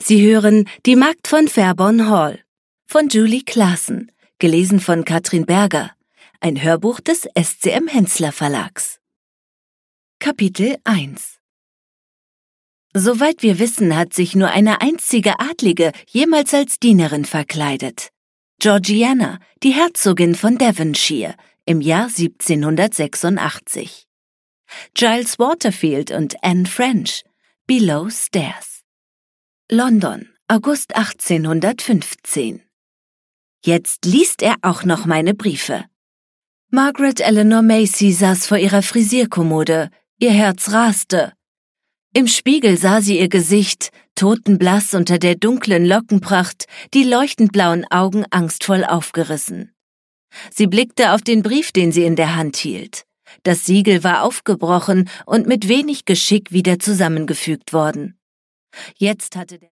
Sie hören Die Magd von Fairborn Hall von Julie Claassen, gelesen von Katrin Berger, ein Hörbuch des SCM Hensler Verlags. Kapitel 1. Soweit wir wissen, hat sich nur eine einzige Adlige jemals als Dienerin verkleidet. Georgiana, die Herzogin von Devonshire, im Jahr 1786. Giles Waterfield und Anne French, Below Stairs. London, August 1815. Jetzt liest er auch noch meine Briefe. Margaret Eleanor Macy saß vor ihrer Frisierkommode, ihr Herz raste. Im Spiegel sah sie ihr Gesicht, totenblass unter der dunklen Lockenpracht, die leuchtend blauen Augen angstvoll aufgerissen. Sie blickte auf den Brief, den sie in der Hand hielt. Das Siegel war aufgebrochen und mit wenig Geschick wieder zusammengefügt worden. Jetzt hatte der